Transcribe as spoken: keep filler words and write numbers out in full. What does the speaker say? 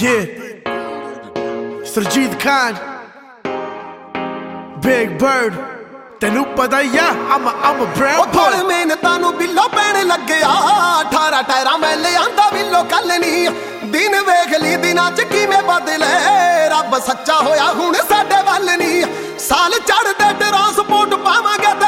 Yeah, Surjit Khan, Big Bird, ਤੈਨੂੰ ਪਤਾ ਹੀ ਆ I'm a, I'm a brown boy। ਉਹ ਮਿਹਨਤਾਂ ਨੂੰ ਬਿੱਲੋ ਪੈਣ ਲੱਗਿਆ ਅਠਾਰਾਂ ਟਾਇਰਾਂ ਮੈਂ ਲਿਆਂਦਾ ਬਿੱਲੋ ਕੱਲ ਨਹੀਂ ਦਿਨ ਵੇਖ ਲਈ ਦਿਨਾਂ ਚ ਕਿਵੇਂ ਬਦਲੇ ਰੱਬ ਸੱਚਾ ਹੋਇਆ ਹੁਣ ਸਾਡੇ ਵੱਲ ਨਹੀਂ ਸਾਲ ਚੜ੍ਹਦੇ ਟਰਾਂਸਪੋਰਟ ਪਾਵਾਂਗੇ